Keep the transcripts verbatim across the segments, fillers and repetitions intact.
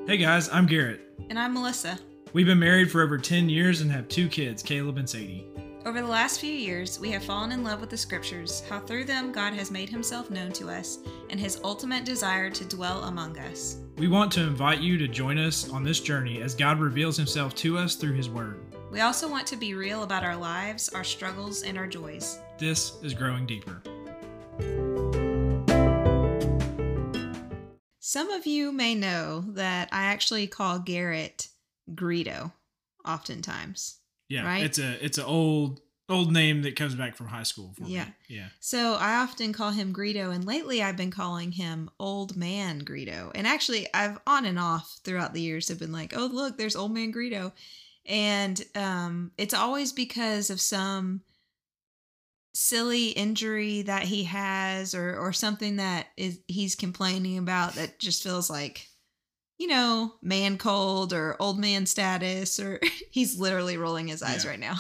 Hey guys, I'm Garrett. And I'm Melissa. We've been married for over ten years and have two kids, Caleb and Sadie. Over the last few years, we have fallen in love with the scriptures, how through them God has made himself known to us, and his ultimate desire to dwell among us. We want to invite you to join us on this journey as God reveals himself to us through his word. We also want to be real about our lives, our struggles, and our joys. This is Growing Deeper. Some of you may know that I actually call Garrett Greedo oftentimes. Yeah, right? it's a it's an old old name that comes back from high school for yeah. me. Yeah. So I often call him Greedo, and lately I've been calling him Old Man Greedo. And actually, I've on and off throughout the years have been like, oh, look, there's Old Man Greedo. And um, it's always because of some silly injury that he has or or something that is he's complaining about that just feels like, you know, man cold or old man status, or he's literally rolling his eyes yeah. right now.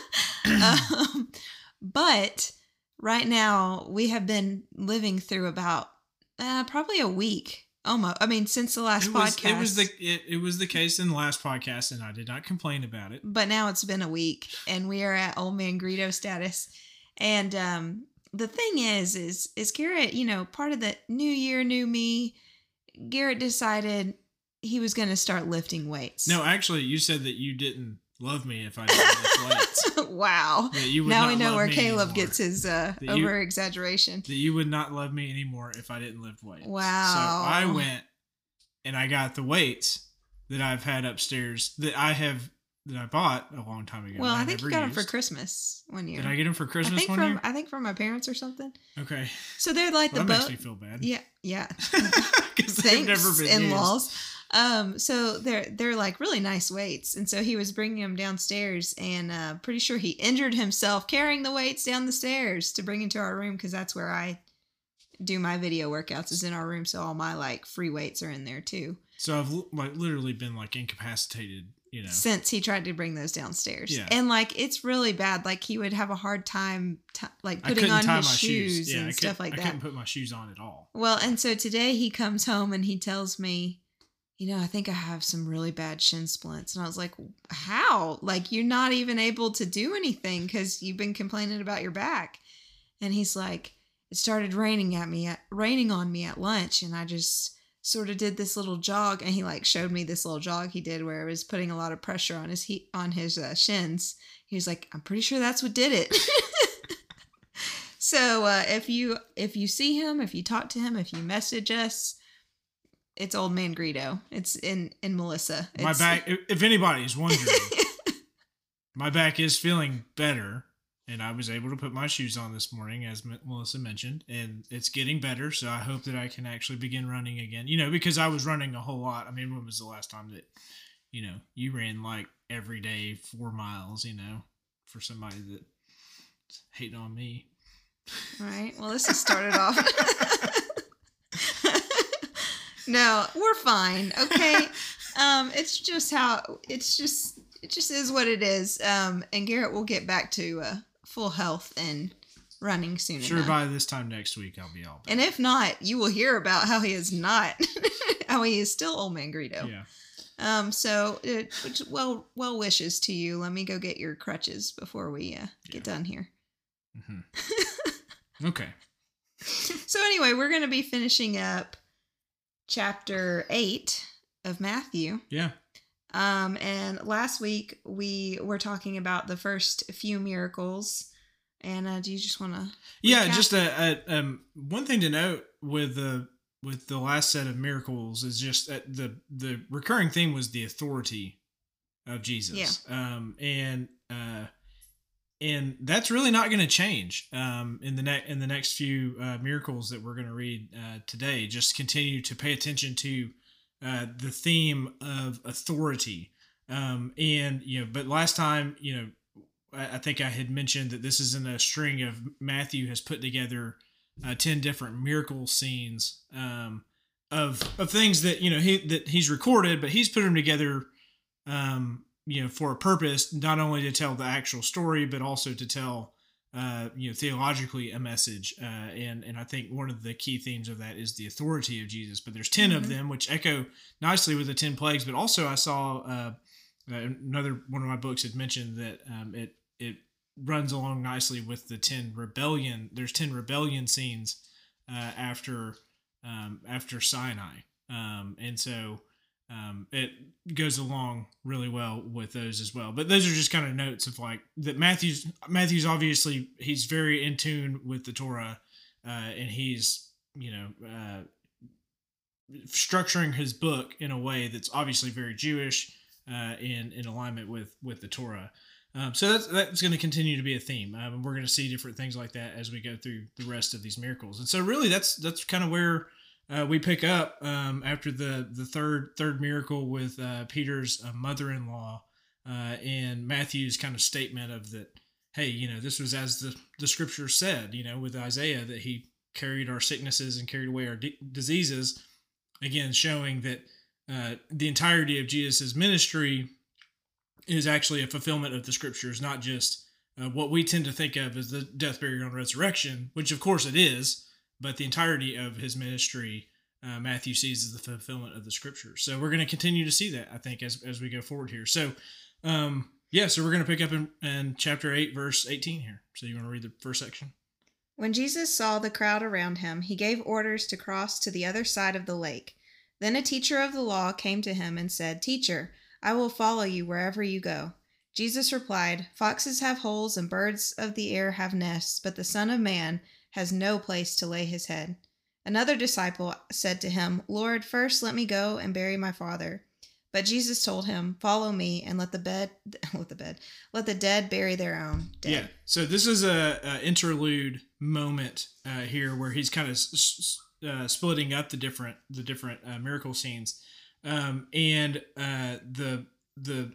um, but right now we have been living through about uh, probably a week. Almost. I mean, since the last it was, podcast. It was the it, it was the case in the last podcast, and I did not complain about it. But now it's been a week, and we are at Old Man Greedo status. And um, the thing is, is, is Garrett, you know, part of the new year, new me, Garrett decided he was going to start lifting weights. No, actually, you said that you didn't love me if I didn't lift weights. Wow. Yeah, you would now not we know love where me Caleb anymore. gets his uh, over exaggeration. That you would not love me anymore if I didn't lift weights. Wow. So I went and I got the weights that I've had upstairs that I have that I bought a long time ago. Well, I, I think you never got them for used. Christmas one year. Did I get them for Christmas I think one from year? I think from my parents or something. Okay. So they're like Well, the that boat. makes me feel bad. Yeah, yeah. Because they've never Thanks, been in-laws. used. Um, so they're they're like really nice weights, and so he was bringing them downstairs, and uh, pretty sure he injured himself carrying the weights down the stairs to bring into our room because that's where I do my video workouts is in our room, so all my like free weights are in there too. So I've like literally been like incapacitated, you know, since he tried to bring those downstairs. Yeah. And like it's really bad. Like he would have a hard time t- like I putting couldn't on tie his my shoes shoes. Yeah, and I stuff couldn't- like I that. couldn't put my shoes on at all. Well, and so today he comes home and he tells me, you know, I think I have some really bad shin splints. And I was like, how? Like, you're not even able to do anything because you've been complaining about your back. And he's like, it started raining at me, at, raining on me at lunch. And I just sort of did this little jog. And he like showed me this little jog he did where it was putting a lot of pressure on his heat, on his uh, shins. He was like, I'm pretty sure that's what did it. So uh, if you if you see him, if you talk to him, if you message us, it's Old Man Greedo. It's in, in Melissa. It's, My back, if if anybody's wondering, my back is feeling better, and I was able to put my shoes on this morning, as M- Melissa mentioned, and it's getting better. So I hope that I can actually begin running again. You know, because I was running a whole lot. I mean, when was the last time that, you know, you ran like every day four miles? You know, for somebody that's hating on me. Right. Well, this has started off. No, we're fine. Okay. Um, it's just how it's just it just is what it is. Um, and Garrett will get back to uh, full health and running soon Sure, enough. by this time next week, I'll be all back. And if not, you will hear about how he is not, how he is still Old Man Greedo. Yeah. Um. So, it, which, well, well wishes to you. Let me go get your crutches before we uh, get Yeah. done here. Mm-hmm. Okay. So anyway, we're going to be finishing up chapter eight of Matthew. Yeah. Um, and last week we were talking about the first few miracles. And uh, do you just want to? Yeah, just a, a um one thing to note with the with the last set of miracles is just that the the recurring theme was the authority of Jesus. Yeah. Um and uh and that's really not going to change um in the next in the next few uh, miracles that we're going to read uh, today. Just continue to pay attention to uh, the theme of authority. Um and you know, but last time, you know, I think I had mentioned that this is in a string of Matthew has put together uh, ten different miracle scenes um, of of things that you know he that he's recorded, but he's put them together, um, you know, for a purpose, not only to tell the actual story, but also to tell uh, you know, theologically a message. Uh, and, and I think one of the key themes of that is the authority of Jesus. But there's ten mm-hmm. of them, which echo nicely with the ten plagues. But also I saw uh, another one of my books had mentioned that um, it it runs along nicely with the ten rebellion. There's ten rebellion scenes uh, after um, after Sinai. Um, and so um, it goes along really well with those as well. But those are just kind of notes of like that Matthew's, Matthew's obviously, he's very in tune with the Torah uh, and he's, you know, uh, structuring his book in a way that's obviously very Jewish uh, in, in alignment with, with the Torah. Um, so that's, that's going to continue to be a theme. Um, and we're going to see different things like that as we go through the rest of these miracles. And so really that's, that's kind of where Uh, we pick up um, after the, the third third miracle with uh, Peter's uh, mother-in-law uh, and Matthew's kind of statement of that, hey, you know, this was as the, the scripture said, you know, with Isaiah, that he carried our sicknesses and carried away our d- diseases, again, showing that uh, the entirety of Jesus' ministry is actually a fulfillment of the scriptures, not just uh, what we tend to think of as the death, burial, and resurrection, which of course it is. But the entirety of his ministry, uh, Matthew sees as the fulfillment of the scriptures. So we're going to continue to see that, I think, as as we go forward here. So, um, yeah, so we're going to pick up in, in chapter eight, verse eighteen here. So you want to read the first section? When Jesus saw the crowd around him, he gave orders to cross to the other side of the lake. Then a teacher of the law came to him and said, "Teacher, I will follow you wherever you go." Jesus replied, "Foxes have holes and birds of the air have nests, but the Son of Man has no place to lay his head." Another disciple said to him, "Lord, first let me go and bury my father." But Jesus told him, "Follow me and let the bed, let the bed, let the dead bury their own dead." Yeah. So this is a, a interlude moment uh, here where he's kind of s- uh, splitting up the different the different uh, miracle scenes, um, and uh, the the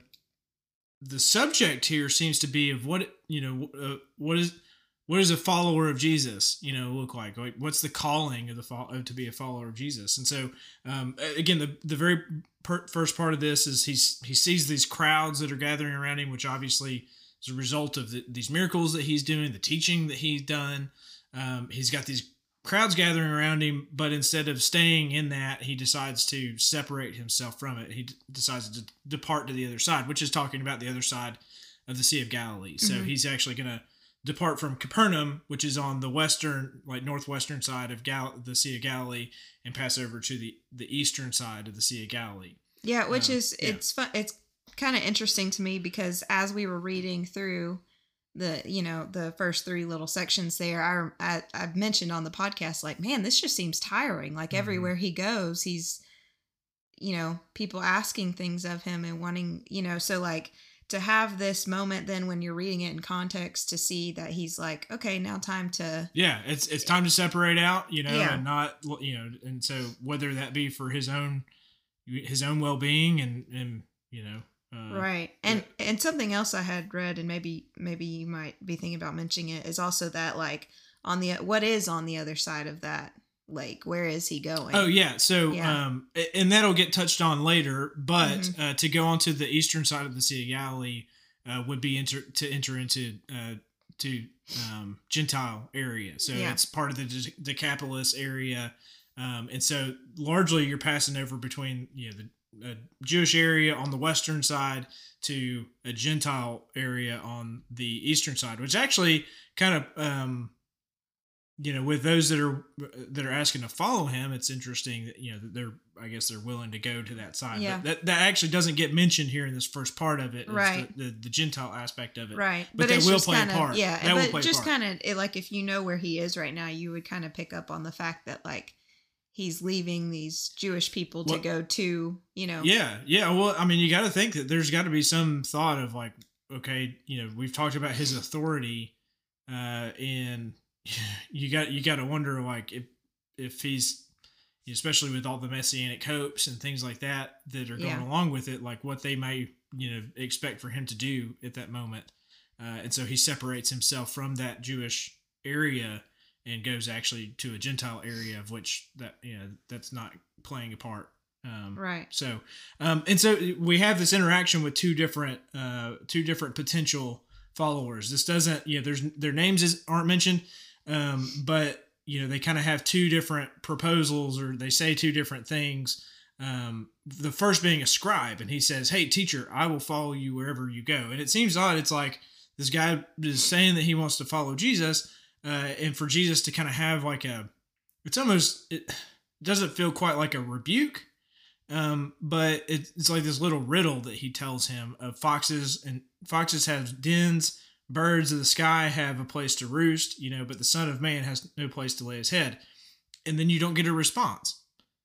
the subject here seems to be of what you know uh, what is. What does a follower of Jesus, you know, look like? Like, what's the calling of the fo- to be a follower of Jesus? And so, um, again, the the very per- first part of this is he's he sees these crowds that are gathering around him, which obviously is a result of the, these miracles that he's doing, the teaching that he's done. Um, he's got these crowds gathering around him, but instead of staying in that, he decides to separate himself from it. He d- decides to depart to the other side, which is talking about the other side of the Sea of Galilee. So mm-hmm. he's actually going to depart from Capernaum, which is on the western, like northwestern side of Gal- the Sea of Galilee, and pass over to the, the eastern side of the Sea of Galilee. Yeah, which um, is, it's yeah. fun. It's kind of interesting to me because as we were reading through the, you know, the first three little sections there, I, I, I've mentioned on the podcast, like, man, this just seems tiring. Like mm-hmm. everywhere he goes, he's, you know, people asking things of him and wanting, you know, so like, to have this moment then when you're reading it in context to see that he's like, okay, now time to... Yeah, it's it's time to separate out, you know, yeah. and not, you know, and so whether that be for his own his own well-being and, and you know... Uh, right. And yeah. and something else I had read, and maybe maybe you might be thinking about mentioning it, is also that like on the... What is on the other side of that lake? Where is he going? Oh, yeah. So, yeah. um, and that'll get touched on later, but mm-hmm. uh, to go onto the eastern side of the Sea of Galilee uh, would be enter, to enter into uh, to um, Gentile area. So yeah. it's part of the De- Decapolis area. Um, and so largely you're passing over between, you know, the uh, Jewish area on the western side to a Gentile area on the eastern side, which actually kind of, um, you know, with those that are that are asking to follow him, it's interesting that, you know, that they're, I guess they're willing to go to that side. Yeah. But that that actually doesn't get mentioned here in this first part of it. Right. The, the, the Gentile aspect of it. Right. But, but that will play kinda, a part. Yeah. That but will play just kind of like if you know where he is right now, you would kind of pick up on the fact that like he's leaving these Jewish people to well, go to, you know. Yeah. Yeah. Well, I mean, you got to think that there's got to be some thought of like, okay, you know, we've talked about his authority uh, in. You got you got to wonder like if if he's, especially with all the messianic hopes and things like that that are going yeah. along with it, like what they may, you know, expect for him to do at that moment, uh, and so he separates himself from that Jewish area and goes actually to a Gentile area of which that, you know, that's not playing a part. Um, right. So, um, and so we have this interaction with two different uh, two different potential followers. This doesn't, you know, there's their names is, aren't mentioned, um, but you know they kind of have two different proposals, or they say two different things. Um, the first being a scribe, and he says, "Hey, teacher, I will follow you wherever you go." And it seems odd. It's like this guy is saying that he wants to follow Jesus, uh, and for Jesus to kind of have like a, it's almost, it doesn't feel quite like a rebuke, um, but it, it's like this little riddle that he tells him of foxes, and foxes have dens, birds of the sky have a place to roost, you know, but the Son of Man has no place to lay his head. And then you don't get a response.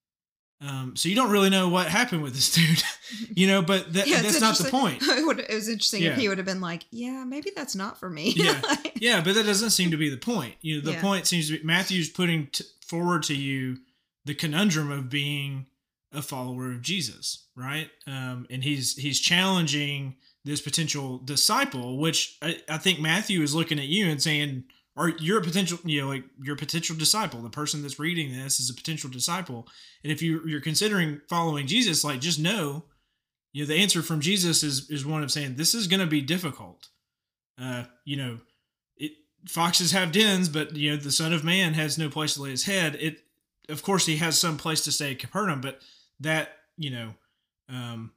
Um, so you don't really know what happened with this dude, you know, but that, yeah, that's not the point. It, would, it was interesting yeah. if he would have been like, yeah, maybe that's not for me. yeah. yeah, but that doesn't seem to be the point. You know, the yeah. point seems to be Matthew's putting t- forward to you the conundrum of being a follower of Jesus, right? Um, and he's he's challenging this potential disciple, which I, I think Matthew is looking at you and saying, or you're a potential, you know, like you're a potential disciple. The person that's reading this is a potential disciple. And if you, you're considering following Jesus, like just know, you know, the answer from Jesus is, is one of saying, this is going to be difficult. Uh, you know, it, foxes have dens, but you know, the Son of Man has no place to lay his head. It, of course he has some place to stay at Capernaum, but that, you know, um,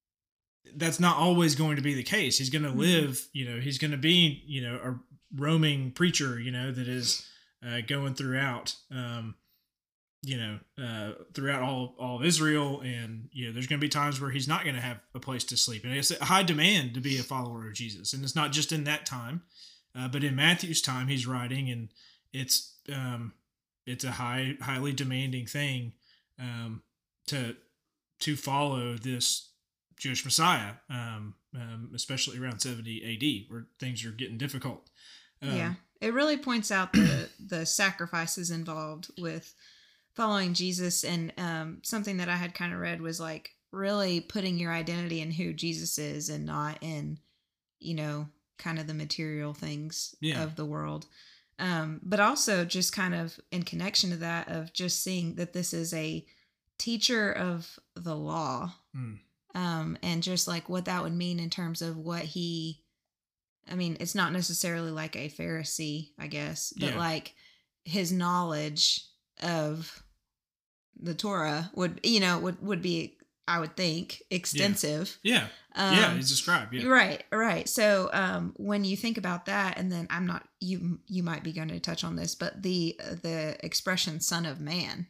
that's not always going to be the case. He's going to live, you know, he's going to be, you know, a roaming preacher, you know, that is uh, going throughout, um, you know, uh, throughout all, all of Israel. And, you know, there's going to be times where he's not going to have a place to sleep. And it's a high demand to be a follower of Jesus. And it's not just in that time, uh, but in Matthew's time he's writing, and it's, um, it's a high, highly demanding thing, um, to, to follow this Jewish Messiah, um, um, especially around seventy A D, where things are getting difficult. Um, yeah, it really points out the the sacrifices involved with following Jesus, and um, something that I had kind of read was like really putting your identity in who Jesus is, and not in, you know, kind of the material things yeah. of the world. Um, but also just kind of in connection to that, of just seeing that this is a teacher of the law. Mm. Um, and just like what that would mean in terms of what he, I mean, it's not necessarily like a Pharisee, I guess, but yeah. like his knowledge of the Torah would, you know, would, would be, I would think, extensive. Yeah. Yeah. Um, yeah. He's described. Yeah. Right. Right. So, um, when you think about that, and then I'm not, you, you might be going to touch on this, but the, the expression Son of Man.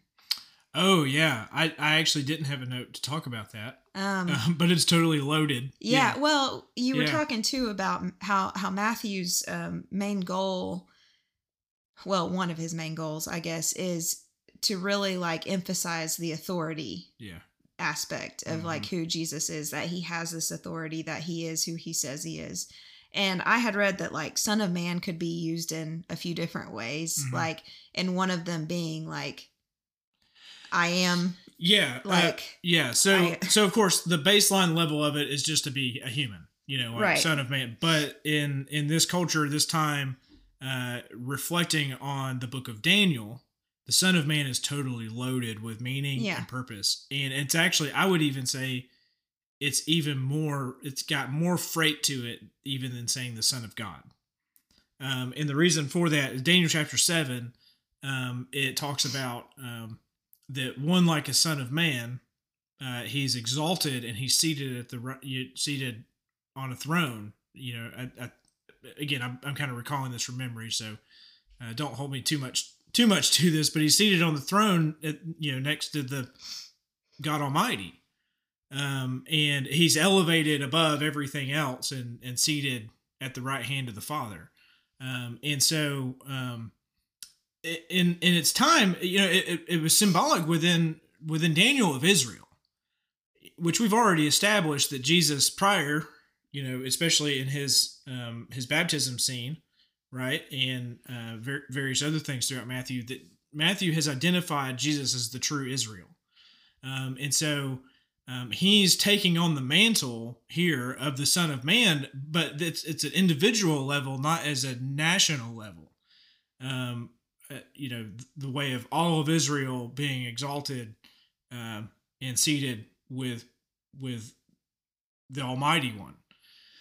Oh yeah, I, I actually didn't have a note to talk about that, um, uh, but it's totally loaded. Yeah, yeah. Well, you were yeah. talking too about how how Matthew's um, main goal, well, one of his main goals, I guess, is to really like emphasize the authority yeah. aspect of mm-hmm. like who Jesus is, that he has this authority, that he is who he says he is. And I had read that like Son of Man could be used in a few different ways, mm-hmm. like, and one of them being like, I am. Yeah. Like, uh, yeah. So, I, so of course the baseline level of it is just to be a human, you know, like right. Son of Man. But in, in this culture, this time, uh, reflecting on the book of Daniel, the Son of Man is totally loaded with meaning yeah. and purpose. And it's actually, I would even say it's even more, it's got more freight to it even than saying the Son of God. Um, and the reason for that is Daniel chapter seven. Um, it talks about, um, that one like a son of man, uh, he's exalted and he's seated at the seated on a throne. You know, I, I, again, I'm I'm kind of recalling this from memory, so uh, don't hold me too much too much to this. But he's seated on the throne, at, you know, next to the God Almighty, um, and he's elevated above everything else and and seated at the right hand of the Father, um, and so. Um, In in its time, you know, it, it was symbolic within within Daniel of Israel, which we've already established that Jesus prior, you know, especially in his um, his baptism scene, right, and uh, ver- various other things throughout Matthew, that Matthew has identified Jesus as the true Israel, um, and so um, he's taking on the mantle here of the Son of Man, but it's it's an individual level, not as a national level. Um, you know, the way of all of Israel being exalted um, and seated with with the Almighty One.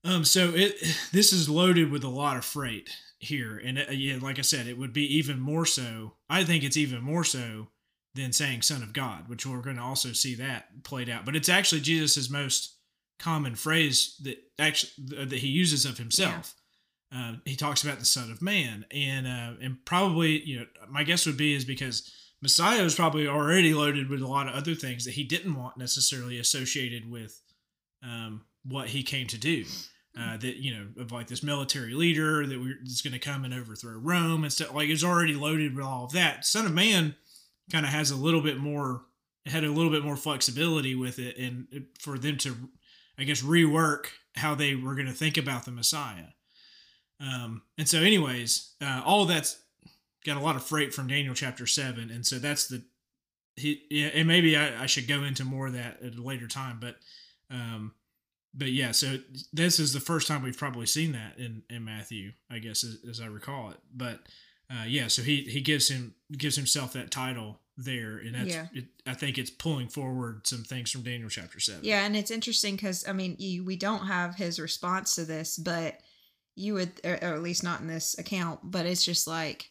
Um, so it this is loaded with a lot of freight here, and uh, yeah, like I said, it would be even more so. I think it's even more so than saying "Son of God," which we're going to also see that played out. But it's actually Jesus's most common phrase that actually that he uses of himself. Yeah. Uh, he talks about the Son of Man, and uh, and probably, you know, my guess would be is because Messiah was probably already loaded with a lot of other things that he didn't want necessarily associated with um, what he came to do. Uh, that, you know, of like this military leader that we're that's going to come and overthrow Rome and stuff. Like, it's already loaded with all of that. Son of Man kind of has a little bit more, had a little bit more flexibility with it, and for them to, I guess, rework how they were going to think about the Messiah. Um, and so, anyways, uh, all of that's got a lot of freight from Daniel chapter seven, and so that's the he. Yeah, and maybe I, I should go into more of that at a later time, but. Um, But yeah, so this is the first time we've probably seen that in, in Matthew, I guess, as, as I recall it. But uh, yeah, so he, he gives him gives himself that title there, and that's yeah. it, I think it's pulling forward some things from Daniel chapter seven. Yeah, and it's interesting because I mean, you, we don't have his response to this, but you would, or, or at least not in this account. But it's just like.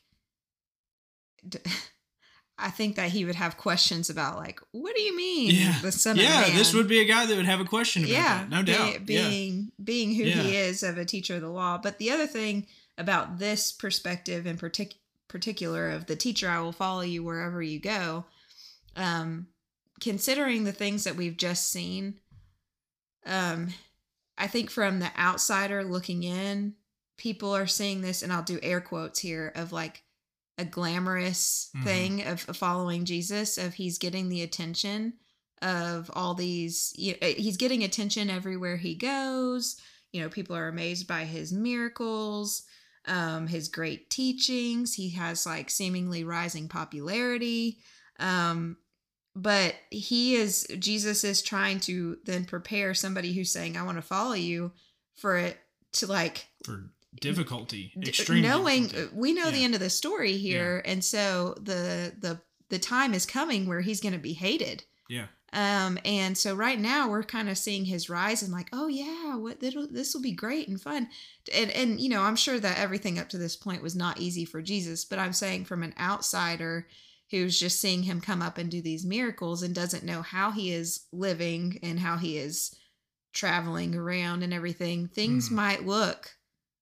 I think that he would have questions about, like, what do you mean, yeah. the Son yeah, of Man? This would be a guy that would have a question about yeah, that, no doubt. Be, being yeah. being who yeah. he is of a teacher of the law. But the other thing about this perspective in partic- particular of the teacher, I will follow you wherever you go, um, considering the things that we've just seen, um, I think from the outsider looking in, people are seeing this, and I'll do air quotes here, of like, a glamorous mm-hmm. thing of, of following Jesus, of he's getting the attention of all these, you know, he's getting attention everywhere he goes. You know, people are amazed by his miracles, um, his great teachings. He has like seemingly rising popularity. Um, but he is, Jesus is trying to then prepare somebody who's saying, I want to follow you, for it to like, for difficulty, extreme knowing difficulty. We know yeah. the end of the story here, yeah. and so the the the time is coming where he's going to be hated. Yeah. Um, and so right now we're kind of seeing his rise, and like, oh yeah, what this will be great and fun, and and you know, I'm sure that everything up to this point was not easy for Jesus, but I'm saying from an outsider who's just seeing him come up and do these miracles and doesn't know how he is living and how he is traveling around and everything, things mm. might look.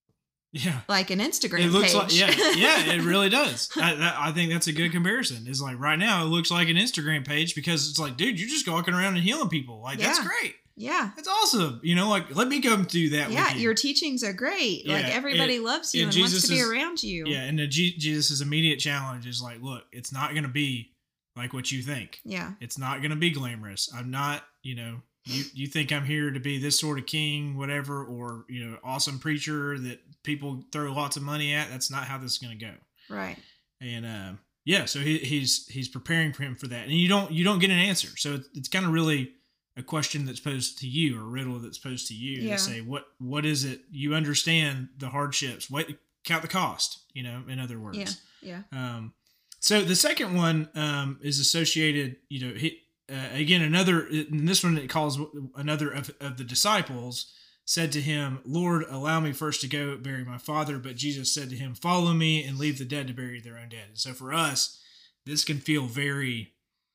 Yeah, like an Instagram it looks page. Like, yeah, yeah, it really does. I, that, I think that's a good comparison. It's like right now it looks like an Instagram page because it's like, dude, you're just walking around and healing people. Like, yeah. that's great. Yeah. That's awesome. You know, like, let me come do that yeah, with you. Your teachings are great. Yeah, like, everybody and, loves you and, and wants to be around you. Yeah, and the G- Jesus' immediate challenge is like, look, it's not going to be like what you think. Yeah. It's not going to be glamorous. I'm not, you know, You you think I'm here to be this sort of king, whatever, or, you know, awesome preacher that people throw lots of money at? That's not how this is going to go. Right. And uh, yeah, so he, he's he's preparing for him for that, and you don't you don't get an answer. So it's, it's kind of really a question that's posed to you, or a riddle that's posed to you, yeah. to say what what is it? You understand the hardships. What count the cost? You know, in other words. Yeah. Yeah. Um. So the second one um is associated. You know, he. Uh, again, another, in this one, it calls another of, of the disciples said to him, Lord, allow me first to go bury my father. But Jesus said to him, follow me and leave the dead to bury their own dead. And so for us, this can feel very,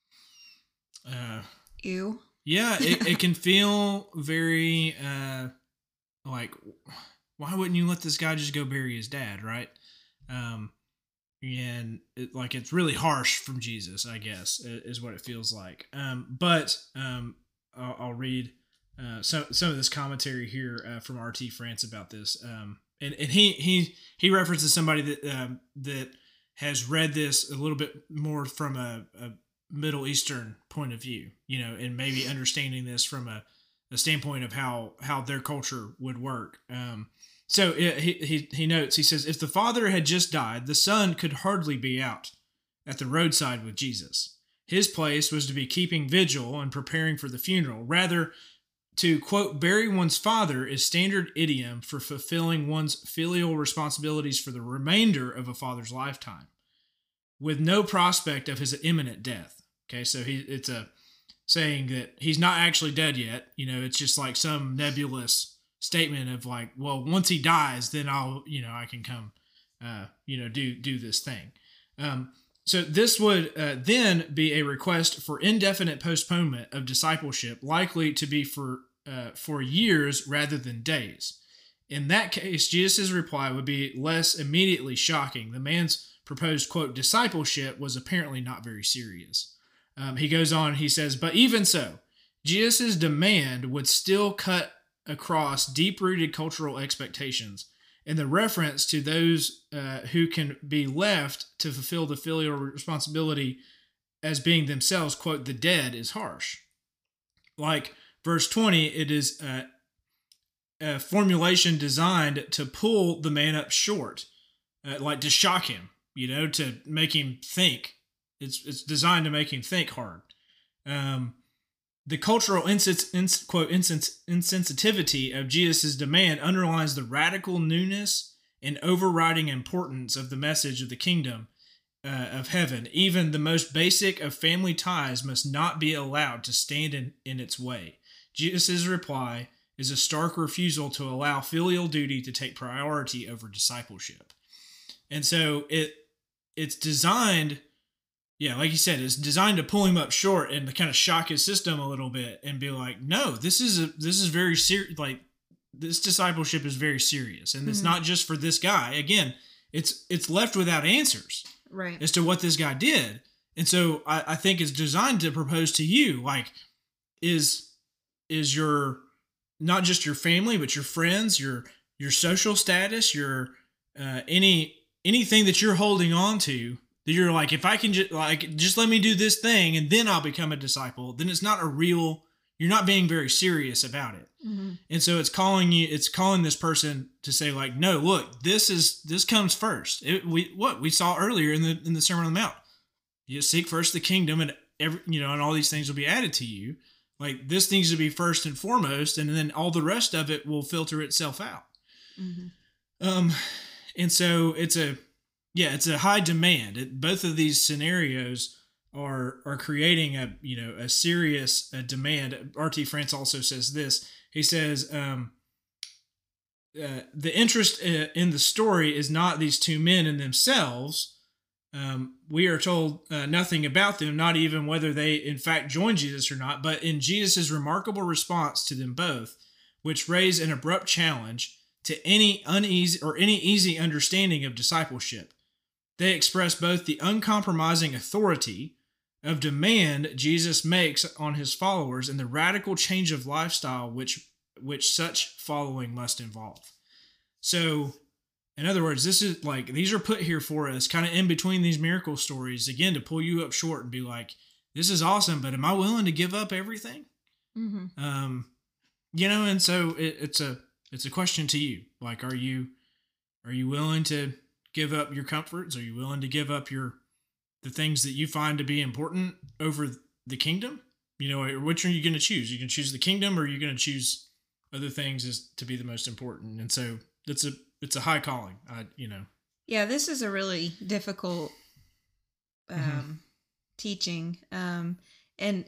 uh, ew. Yeah, it, it can feel very, uh, like, why wouldn't you let this guy just go bury his dad, right? Um, And it, like, it's really harsh from Jesus, I guess, is what it feels like. Um, but um, I'll, I'll read uh, some some of this commentary here uh, from R T France about this. Um, and and he he he references somebody that um, that has read this a little bit more from a, a Middle Eastern point of view, you know, and maybe understanding this from a, a standpoint of how how their culture would work. Um, So he, he he notes, he says, if the father had just died, the son could hardly be out at the roadside with Jesus. His place was to be keeping vigil and preparing for the funeral. Rather, to, quote, bury one's father is standard idiom for fulfilling one's filial responsibilities for the remainder of a father's lifetime, with no prospect of his imminent death. Okay, so he it's a saying that he's not actually dead yet. You know, it's just like some nebulous statement of like, well, once he dies, then I'll, you know, I can come, uh, you know, do, do this thing. Um, so this would uh, then be a request for indefinite postponement of discipleship, likely to be for, uh, for years rather than days. In that case, Jesus' reply would be less immediately shocking. The man's proposed, quote, discipleship was apparently not very serious. Um, he goes on, he says, but even so, Jesus' demand would still cut across deep-rooted cultural expectations, and the reference to those uh, who can be left to fulfill the filial responsibility as being themselves, quote, the dead is harsh. Like verse twenty, it is uh, a formulation designed to pull the man up short, uh, like to shock him, you know, to make him think. It's it's designed to make him think hard. Um, the cultural insens- ins- quote insens- insensitivity of Jesus' demand underlines the radical newness and overriding importance of the message of the kingdom uh, of heaven. Even the most basic of family ties must not be allowed to stand in, in its way. Jesus' reply is a stark refusal to allow filial duty to take priority over discipleship. And so it it's designed, yeah, like you said, it's designed to pull him up short and to kind of shock his system a little bit and be like, no, this is a, this is very serious. Like, this discipleship is very serious, and mm-hmm. it's not just for this guy. Again, it's it's left without answers, right, as to what this guy did. And so I, I think it's designed to propose to you, like, is is your not just your family, but your friends, your your social status, your uh, any anything that you're holding on to. That you're like, if I can just like just let me do this thing and then I'll become a disciple, then it's not a real, you're not being very serious about it. Mm-hmm. And so it's calling you, it's calling this person to say like, no, look, this is, this comes first. It, we, what we saw earlier in the, in the Sermon on the Mount, you seek first the kingdom and every, you know, and all these things will be added to you. Like, this needs to be first and foremost, and then all the rest of it will filter itself out. Mm-hmm. Um, and so it's a, Yeah, it's a high demand. It, both of these scenarios are are creating a you know a serious a demand. R T France also says this. He says um, uh, the interest in the story is not these two men in themselves. Um, we are told uh, nothing about them, not even whether they in fact joined Jesus or not, but in Jesus' remarkable response to them both, which raise an abrupt challenge to any uneasy or any easy understanding of discipleship. They express both the uncompromising authority of demand Jesus makes on his followers and the radical change of lifestyle which which such following must involve. So, in other words, this is like, these are put here for us kind of in between these miracle stories, again, to pull you up short and be like, this is awesome, but am I willing to give up everything? Mm-hmm. Um, you know, and so it, it's a it's a question to you. Like, are you are you willing to give up your comforts? Are you willing to give up your the things that you find to be important over the kingdom? You know, which are you going to choose? You can choose the kingdom, or are you going to choose other things as to be the most important? And so it's a it's a high calling. I you know. Yeah, this is a really difficult um, mm-hmm. teaching, um, and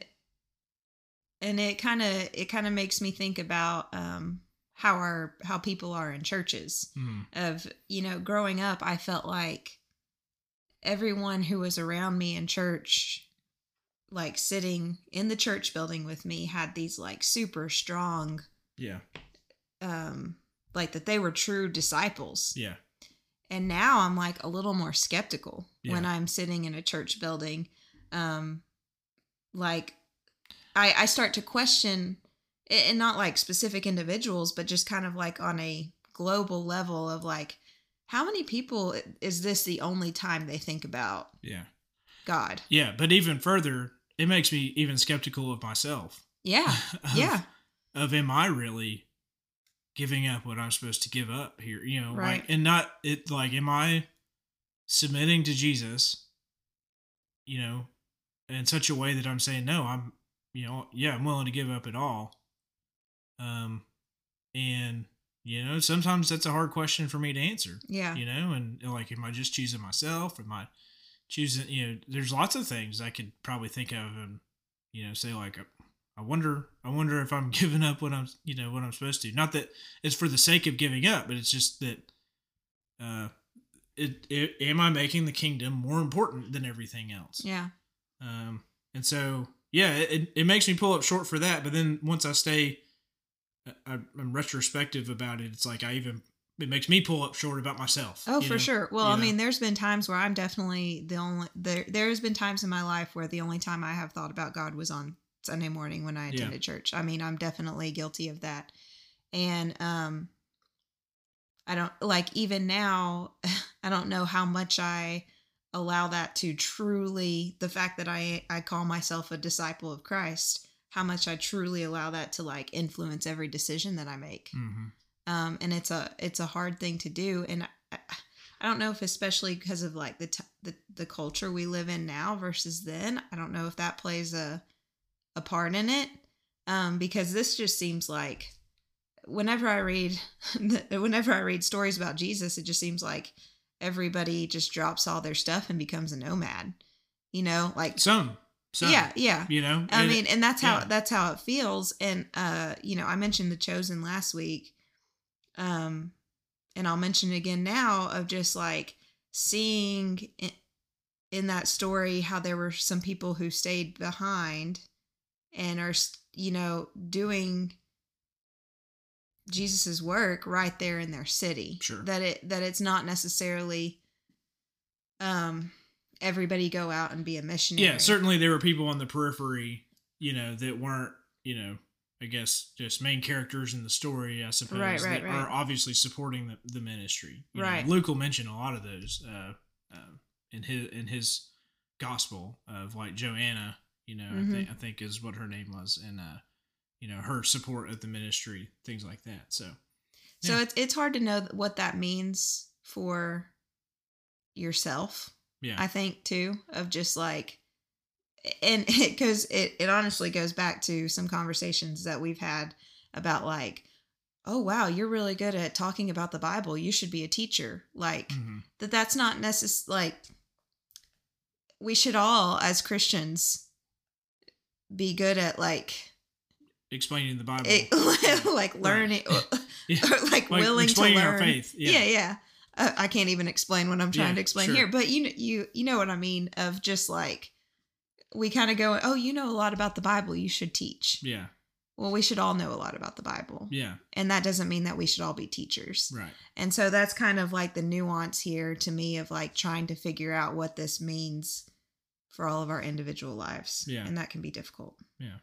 and it kind of it kind of makes me think about. Um, how our how people are in churches. Mm. Of, you know, growing up, I felt like everyone who was around me in church, like sitting in the church building with me, had these like super strong, yeah, um, like that they were true disciples. Yeah. And now I'm like a little more skeptical yeah. when I'm sitting in a church building. Um, like I I start to question. And not like specific individuals, but just kind of like on a global level of like, how many people is this the only time they think about yeah. God? Yeah, but even further, it makes me even skeptical of myself. Yeah, of, yeah. Of am I really giving up what I'm supposed to give up here? You know, right. like, and not it like, am I submitting to Jesus, you know, in such a way that I'm saying, no, I'm, you know, yeah, I'm willing to give up it all. Um, and you know, sometimes that's a hard question for me to answer. Yeah. You know, and like, am I just choosing myself? Am I choosing, you know, there's lots of things I could probably think of and, you know, say like, I wonder, I wonder if I'm giving up what I'm, you know, what I'm supposed to. Not that it's for the sake of giving up, but it's just that, uh, it, it am I making the kingdom more important than everything else? Yeah. Um, and so, yeah, it, it makes me pull up short for that. But then once I stay, I, I'm retrospective about it. It's like I even, it makes me pull up short about myself. Oh, for know? sure. Well, you I know? mean, there's been times where I'm definitely the only, there, there's been times in my life where the only time I have thought about God was on Sunday morning when I attended yeah. church. I mean, I'm definitely guilty of that. And, um, I don't like even now, I don't know how much I allow that to truly, the fact that I, I call myself a disciple of Christ, how much I truly allow that to like influence every decision that I make. Mm-hmm. Um, and it's a, it's a hard thing to do. And I, I don't know if, especially because of like the, t- the, the culture we live in now versus then, I don't know if that plays a, a part in it. Um, because this just seems like, whenever I read, whenever I read stories about Jesus, it just seems like everybody just drops all their stuff and becomes a nomad, you know, like some, some yeah, yeah, you know, I and mean, and that's how, yeah. that's how it feels. And, uh, you know, I mentioned The Chosen last week. Um, and I'll mention it again now of just like seeing in, in that story, how there were some people who stayed behind and are, you know, doing Jesus's work right there in their city. Sure. That it that it's not necessarily um everybody go out and be a missionary. Yeah, certainly there were people on the periphery, you know, that weren't, you know, I guess just main characters in the story, I suppose, right, right, that right. are obviously supporting the, the ministry. You right. know, Luke will mention a lot of those uh, uh, in his in his gospel of like Joanna, you know, mm-hmm. I think I think is what her name was, and uh you know, her support of the ministry, things like that. So, yeah. so it's it's hard to know what that means for yourself. Yeah, I think too, of just like, and because it, it, it honestly goes back to some conversations that we've had about like, oh wow, you're really good at talking about the Bible. You should be a teacher. Like mm-hmm. that. That's not necessary. Like we should all, as Christians, be good at like. Explaining the Bible, it, like learning, yeah. or like, like willing to learn. Our faith. Yeah, yeah. yeah. Uh, I can't even explain what I'm trying yeah, to explain sure. here, but you you you know what I mean. Of just like we kind of go, oh, you know a lot about the Bible, you should teach. Yeah. Well, we should all know a lot about the Bible. Yeah. And that doesn't mean that we should all be teachers. Right. And so that's kind of like the nuance here to me of like trying to figure out what this means for all of our individual lives. Yeah. And that can be difficult. Yeah.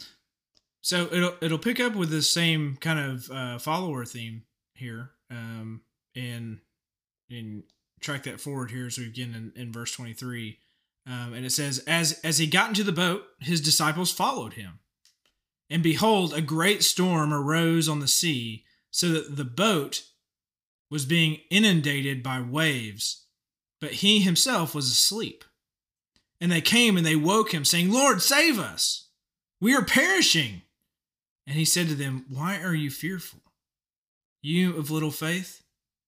So it'll it'll pick up with the same kind of uh, follower theme here, um, and and track that forward here as we begin in, in verse twenty-three, um, and it says, "As as he got into the boat, his disciples followed him, and behold, a great storm arose on the sea, so that the boat was being inundated by waves, but he himself was asleep. And they came and they woke him, saying, 'Lord, save us! We are perishing!' And he said to them, 'Why are you fearful, you of little faith?'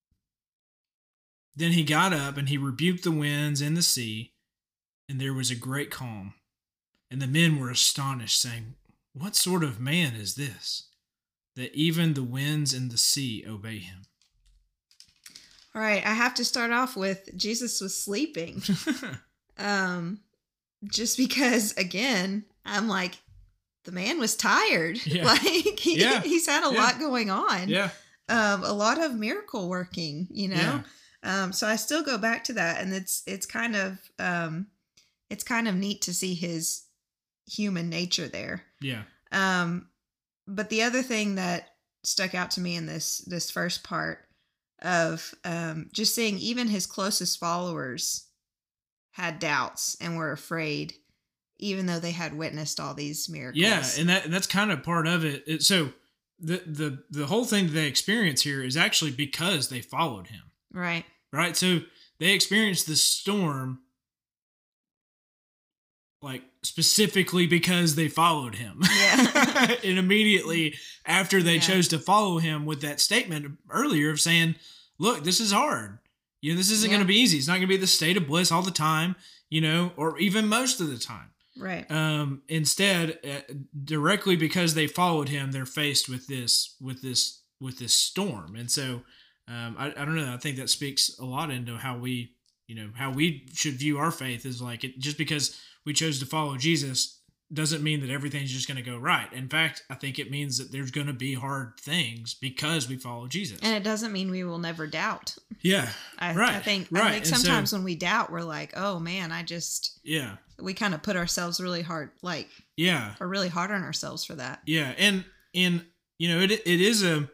Then he got up and he rebuked the winds and the sea, and there was a great calm. And the men were astonished, saying, 'What sort of man is this, that even the winds and the sea obey him?'" All right, I have to start off with Jesus was sleeping. um, just because, again, I'm like, the man was tired. Yeah. Like he, yeah. he's had a yeah. lot going on. Yeah. Um, a lot of miracle working, you know? Yeah. Um, so I still go back to that, and it's, it's kind of, um, it's kind of neat to see his human nature there. Yeah. Um, but the other thing that stuck out to me in this, this first part of, um, just seeing even his closest followers had doubts and were afraid, even though they had witnessed all these miracles. Yeah, and that and that's kind of part of it. it. So the the the whole thing that they experience here is actually because they followed him. Right. Right. So they experienced the storm like specifically because they followed him. Yeah. And immediately after they yeah. chose to follow him with that statement earlier of saying, "Look, this is hard. You know, this isn't yeah. going to be easy. It's not going to be the state of bliss all the time, you know, or even most of the time." Right. Um, instead, uh, directly because they followed him, they're faced with this with this with this storm, and so um, I, I don't know. I think that speaks a lot into how we you know how we should view our faith. Is like it, just because we chose to follow Jesus doesn't mean that everything's just going to go right. In fact, I think it means that there's going to be hard things because we follow Jesus. And it doesn't mean we will never doubt. Yeah, I, right. I think, right. I think sometimes so, when we doubt, we're like, oh man, I just, yeah, we kind of put ourselves really hard, like, yeah, are really hard on ourselves for that. Yeah. And, and, you know, it, it is a,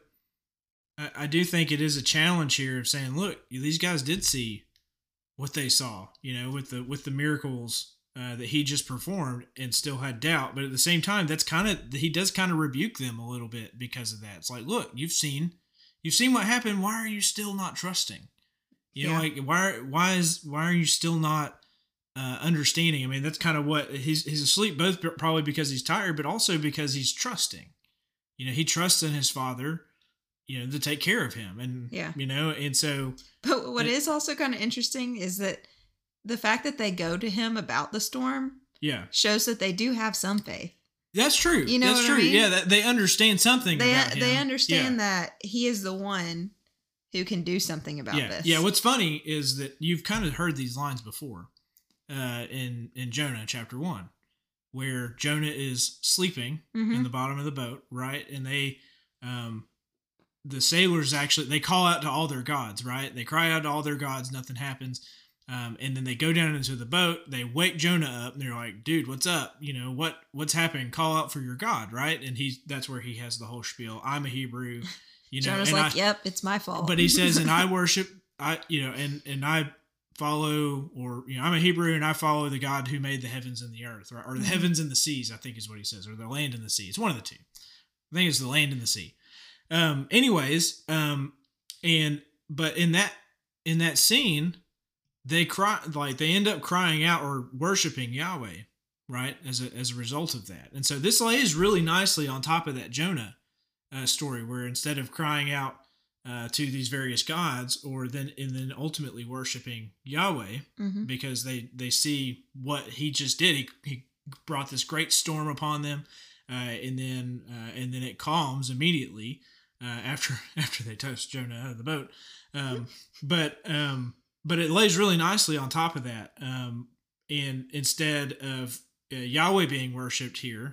I, I do think it is a challenge here of saying, look, these guys did see what they saw, you know, with the, with the miracles Uh, that he just performed and still had doubt. But at the same time, that's kind of, he does kind of rebuke them a little bit because of that. It's like, look, you've seen, you've seen what happened. Why are you still not trusting? You know, yeah. like why, why is, why are you still not uh, understanding? I mean, that's kind of what he's, he's asleep, both probably because he's tired, but also because he's trusting, you know, he trusts in his Father, you know, to take care of him. And, yeah. you know, and so. But what it, is also kind of interesting is that the fact that they go to him about the storm, yeah, shows that they do have some faith. That's true. You know, that's what true. I mean? Yeah, that, they understand something. They about him. they understand yeah. that he is the one who can do something about yeah. this. Yeah. What's funny is that you've kind of heard these lines before, uh, in in Jonah chapter one, where Jonah is sleeping mm-hmm. in the bottom of the boat, right? And they, um, the sailors actually they call out to all their gods, right? They cry out to all their gods. Nothing happens. Um, and then they go down into the boat, they wake Jonah up and they're like, dude, what's up? You know, what, what's happening? Call out for your God. Right. And he's, that's where he has the whole spiel. I'm a Hebrew, you know, Jonah's and like, I, yep, it's my fault. But he says, and I worship, I, you know, and, and I follow, or, you know, I'm a Hebrew and I follow the God who made the heavens and the earth, right? Or the heavens and the seas, I think is what he says, or the land and the sea. It's one of the two. I think it's the land and the sea. Um, anyways, um, and, but in that, in that scene, they cry, like they end up crying out or worshiping Yahweh, right? As a, as a result of that. And so this lays really nicely on top of that Jonah uh, story, where instead of crying out uh, to these various gods, or then, and then ultimately worshiping Yahweh, mm-hmm. because they, they see what he just did. He, he brought this great storm upon them. Uh, and then, uh, and then it calms immediately, uh, after, after they toast Jonah out of the boat. Um, but, um, But it lays really nicely on top of that. Um, and instead of uh, Yahweh being worshipped here,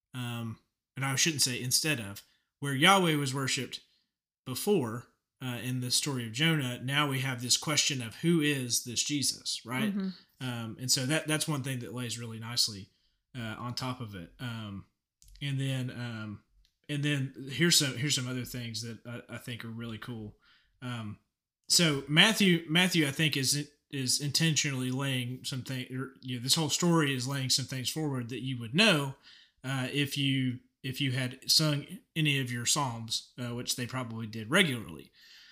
um, and I shouldn't say instead of, where Yahweh was worshipped before uh, in the story of Jonah, now we have this question of who is this Jesus, right? Mm-hmm. Um, and so that that's one thing that lays really nicely uh, on top of it. Um, and then um, and then here's some here's some other things that I, I think are really cool. Um, So Matthew, Matthew, I think is is intentionally laying some things. You know, this whole story is laying some things forward that you would know uh, if you if you had sung any of your psalms, uh, which they probably did regularly.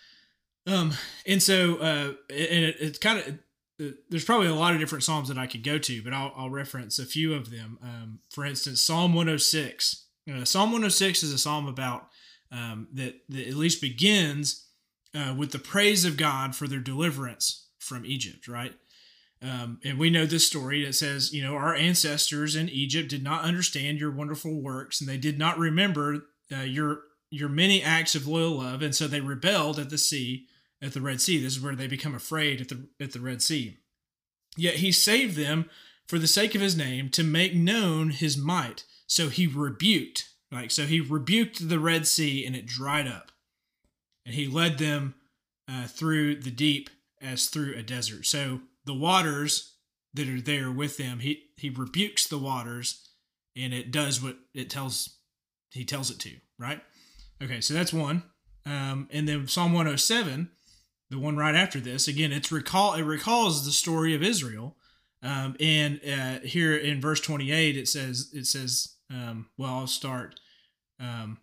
Um, and so, uh, and it, it's kind of there's probably a lot of different psalms that I could go to, but I'll I'll reference a few of them. Um, for instance, Psalm one oh six. Uh, Psalm one oh six is a psalm about um, that that at least begins. Uh, with the praise of God for their deliverance from Egypt, right? Um, and we know this story that says, you know, our ancestors in Egypt did not understand your wonderful works, and they did not remember uh, your your many acts of loyal love, and so they rebelled at the sea, at the Red Sea. This is where they become afraid at the at the Red Sea. Yet he saved them for the sake of his name, to make known his might. So he rebuked, like so he rebuked the Red Sea, and it dried up. And he led them uh, through the deep as through a desert. So the waters that are there with them, he he rebukes the waters, and it does what it tells he tells it to, right? Okay, so that's one. Um, and then Psalm one oh seven, the one right after this, again, it's recall it recalls the story of Israel. Um, and uh, here in verse twenty-eight, it says it says, um, well, I'll start. Um,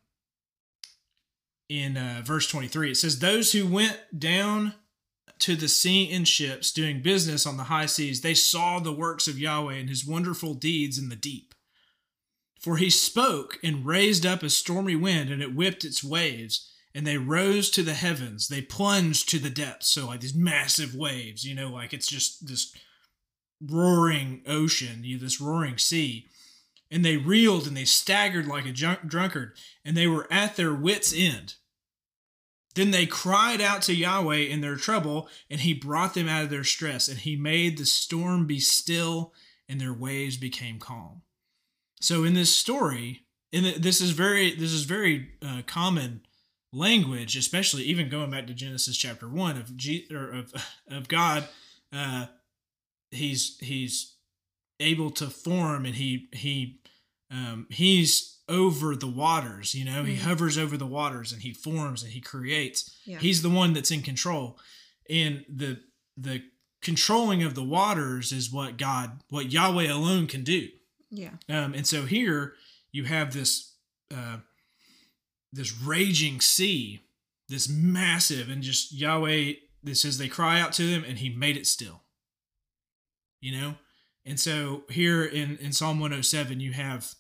In uh, verse twenty-three, it says, those who went down to the sea in ships, doing business on the high seas, they saw the works of Yahweh and his wonderful deeds in the deep. For he spoke and raised up a stormy wind, and it whipped its waves, and they rose to the heavens. They plunged to the depths. So like these massive waves, you know, like it's just this roaring ocean, you this roaring sea, and they reeled and they staggered like a junk- drunkard, and they were at their wits' end. Then they cried out to Yahweh in their trouble, and he brought them out of their stress, and he made the storm be still, and their waves became calm. So in this story, and this is very this is very uh, common language, especially even going back to Genesis chapter one of G, or of of God. Uh, he's he's able to form, and he he um, he's over the waters. You know, mm-hmm. he hovers over the waters, and he forms and he creates. Yeah. He's the one that's in control, and the the controlling of the waters is what God, what Yahweh alone can do. Yeah. Um, and so here you have this uh, this raging sea, this massive, and just Yahweh. This says they cry out to him, and he made it still. You know, and so here in in Psalm one oh seven, you have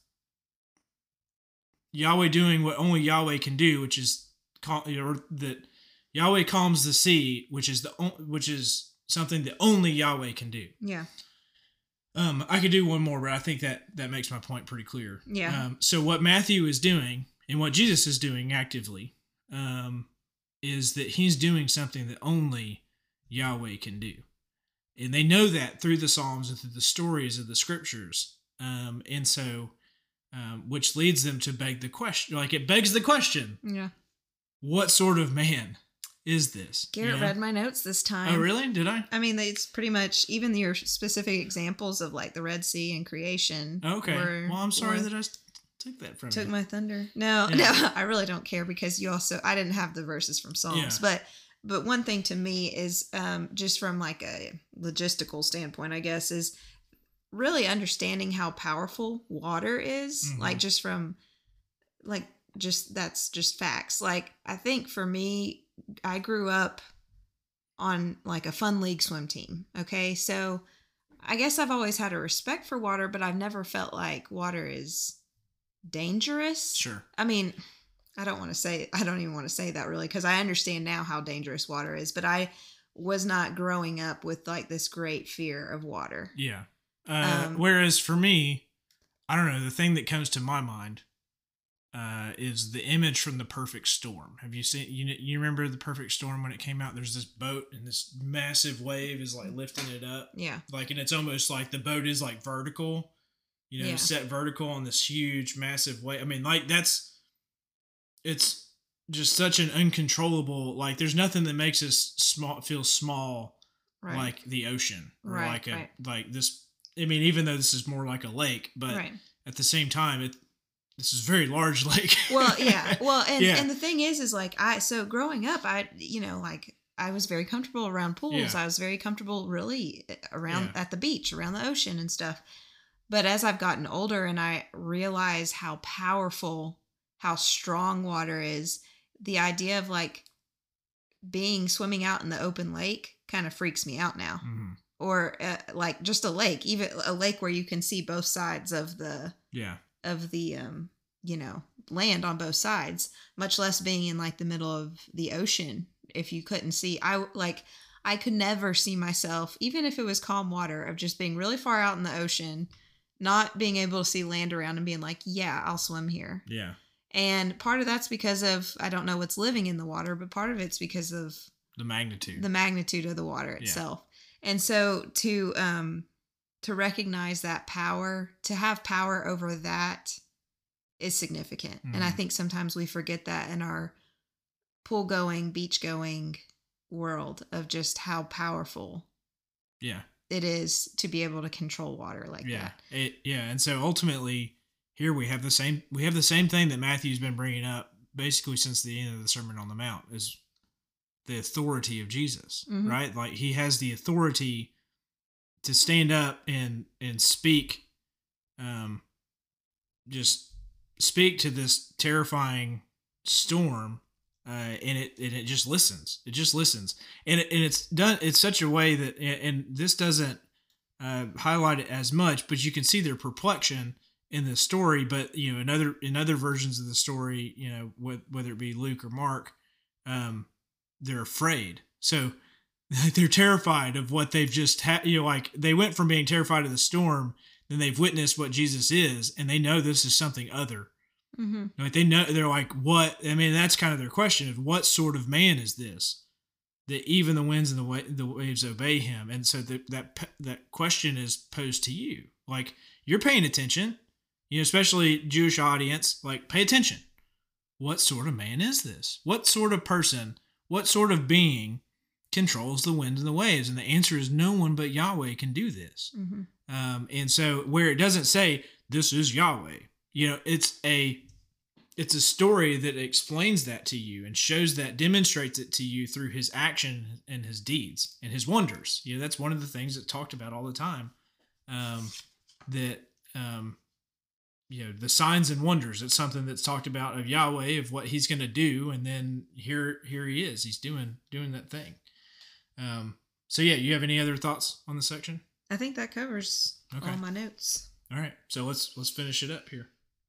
Yahweh doing what only Yahweh can do, which is cal- or that Yahweh calms the sea, which is the which is something that only Yahweh can do. Yeah. Um, I could do one more, but I think that that makes my point pretty clear. Yeah. Um, so what Matthew is doing and what Jesus is doing actively, um, is that he's doing something that only Yahweh can do. And they know that through the Psalms and through the stories of the scriptures. Um, and so, um, which leads them to beg the question, like it begs the question. Yeah. What sort of man is this? Garrett you know? read my notes this time. Oh, really? Did I? I mean, it's pretty much even your specific examples of like the Red Sea and creation. Okay. Were, well, I'm sorry were, that I took that from took you. my thunder. No, yeah. no, I really don't care because you also, I didn't have the verses from Psalms, yeah. but But one thing to me is um, just from like a logistical standpoint, I guess, is really understanding how powerful water is. Mm-hmm. Like just from like just that's just facts. Like I think for me, I grew up on like a fun league swim team. Okay. So I guess I've always had a respect for water, but I've never felt like water is dangerous. Sure. I mean, I don't want to say, I don't even want to say that really, because I understand now how dangerous water is, but I was not growing up with like this great fear of water. Yeah. Uh, um, whereas for me, I don't know, the thing that comes to my mind uh, is the image from The Perfect Storm. Have you seen, you, you remember The Perfect Storm when it came out? There's this boat and this massive wave is like lifting it up. Yeah. Like, and it's almost like the boat is like vertical, you know, yeah. set vertical on this huge, massive wave. I mean, like that's, it's just such an uncontrollable, like there's nothing that makes us small, feel small, right. like the ocean or right, like a, right. like this. I mean, even though this is more like a lake, but right. at the same time, it, this is a very large lake. Well, yeah. Well, and, yeah. and the thing is, is like, I, so growing up, I, you know, like I was very comfortable around pools. Yeah. I was very comfortable really around yeah. at the beach, around the ocean and stuff. But as I've gotten older and I realize how powerful, how strong water is, the idea of like being swimming out in the open lake kind of freaks me out now. Mm-hmm. Or uh, like just a lake, even a lake where you can see both sides of the, yeah, of the, um, you know, land on both sides, much less being in like the middle of the ocean. If you couldn't see, I like, I could never see myself, even if it was calm water, of just being really far out in the ocean, not being able to see land around and being like, yeah, I'll swim here. Yeah. And part of that's because of, I don't know what's living in the water, but part of it's because of the magnitude, the magnitude of the water itself. Yeah. And so to, um, to recognize that power, to have power over that is significant. Mm. And I think sometimes we forget that in our pool going, beach going world of just how powerful yeah, it is to be able to control water like yeah. that. It, yeah. And so ultimately here we have the same, we have the same thing that Matthew's been bringing up basically since the end of the Sermon on the Mount is the authority of Jesus, mm-hmm. right? Like he has the authority to stand up and, and speak, um, just speak to this terrifying storm. Uh, and it, and it just listens, it just listens. And it, and it's done, it's such a way that, and this doesn't, uh, highlight it as much, but you can see their perplexion in the story. But, you know, in other, in other versions of the story, you know, wh- whether it be Luke or Mark, um, they're afraid. So they're terrified of what they've just had. You know, like they went from being terrified of the storm, then they've witnessed what Jesus is, and they know this is something other. Mm-hmm. Like they know, they're like, what? I mean, that's kind of their question of what sort of man is this, that even the winds and the wa- the waves obey him. And so the, that that question is posed to you. Like you're paying attention, you know, especially Jewish audience. Like pay attention. What sort of man is this? What sort of person? What sort of being controls the winds and the waves? And the answer is no one but Yahweh can do this. Mm-hmm. Um, and so where it doesn't say this is Yahweh, you know, it's a it's a story that explains that to you and shows that, demonstrates it to you through his action and his deeds and his wonders. You know, that's one of the things that's talked about all the time. Um, that um, you know, the signs and wonders. It's something that's talked about of Yahweh, of what he's going to do, and then here here he is. He's doing doing that thing. Um, so yeah, you have any other thoughts on the section? I think that covers okay. all my notes. All right, so let's let's finish it up here.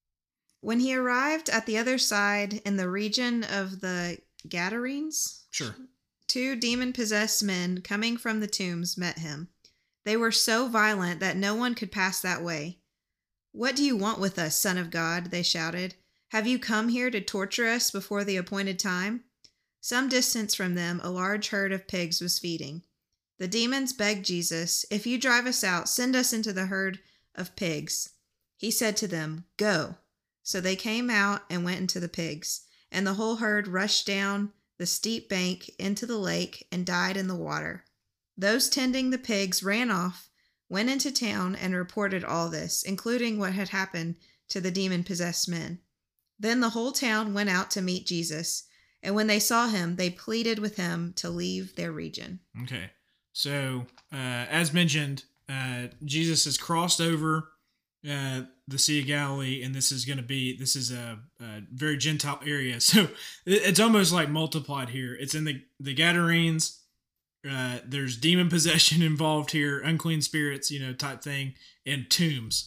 When he arrived at the other side in the region of the Gadarenes, sure, two demon-possessed men coming from the tombs met him. They were so violent that no one could pass that way. "What do you want with us, Son of God?" they shouted. "Have you come here to torture us before the appointed time?" Some distance from them, a large herd of pigs was feeding. The demons begged Jesus, "If you drive us out, send us into the herd of pigs." He said to them, "Go." So they came out and went into the pigs, and the whole herd rushed down the steep bank into the lake and died in the water. Those tending the pigs ran off, went into town, and reported all this, including what had happened to the demon-possessed men. Then the whole town went out to meet Jesus, and when they saw him, they pleaded with him to leave their region. Okay. So, uh, as mentioned, uh, Jesus has crossed over uh, the Sea of Galilee, and this is going to be, this is a, a very Gentile area. So it's almost like multiplied here. It's in the, the Gadarenes. Uh, there's demon possession involved here, unclean spirits, you know, type thing, and tombs.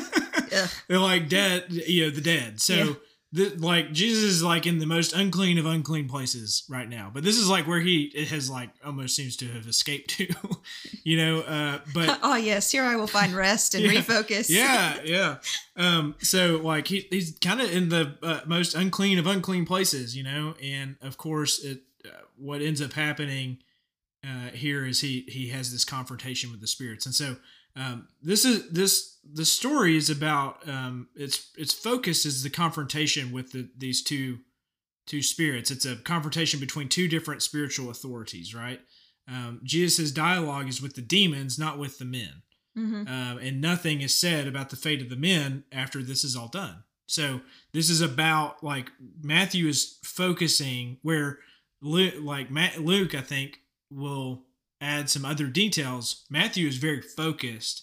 They're like dead, you know, the dead. So yeah. the, like Jesus is like in the most unclean of unclean places right now. But this is like where he it has like almost seems to have escaped to, you know. Uh, but oh yes, here I will find rest and yeah, refocus. yeah, yeah. Um, so like he he's kind of in the uh, most unclean of unclean places, you know. And of course, it uh, what ends up happening uh, here is he he has this confrontation with the spirits, and so. Um, this is this the story is about um, its its focus is the confrontation with the, these two two spirits. It's a confrontation between two different spiritual authorities, right? Um, Jesus' dialogue is with the demons, not with the men, mm-hmm. um, and nothing is said about the fate of the men after this is all done. So this is about like Matthew is focusing where Luke, like Matt, Luke, I think will. Add some other details. Matthew is very focused